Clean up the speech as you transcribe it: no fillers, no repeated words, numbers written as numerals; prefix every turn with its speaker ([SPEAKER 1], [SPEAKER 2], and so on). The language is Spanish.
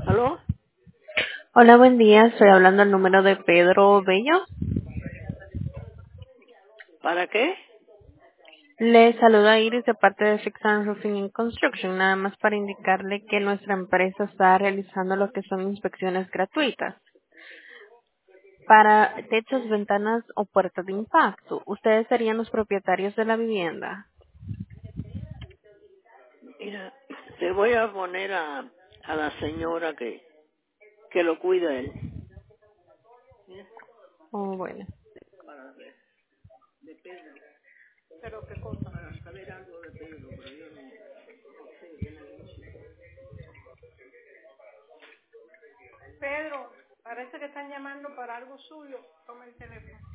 [SPEAKER 1] ¿Aló?
[SPEAKER 2] Hola, buen día. Estoy hablando al número de Pedro Bello.
[SPEAKER 1] ¿Para qué?
[SPEAKER 2] Le saluda Iris de parte de Fix and Roofing and Construction, nada más para indicarle que nuestra empresa está realizando lo que son inspecciones gratuitas para techos, ventanas o puertas de impacto. Ustedes serían los propietarios de la vivienda.
[SPEAKER 1] Mira, te voy a poner a la señora que lo cuida él.
[SPEAKER 2] Oh, bueno.
[SPEAKER 1] ¿Pero qué cosa? Para saber algo de Pedro, pero yo no sé qué me dice. Pedro, parece que están llamando para algo suyo. Toma el teléfono.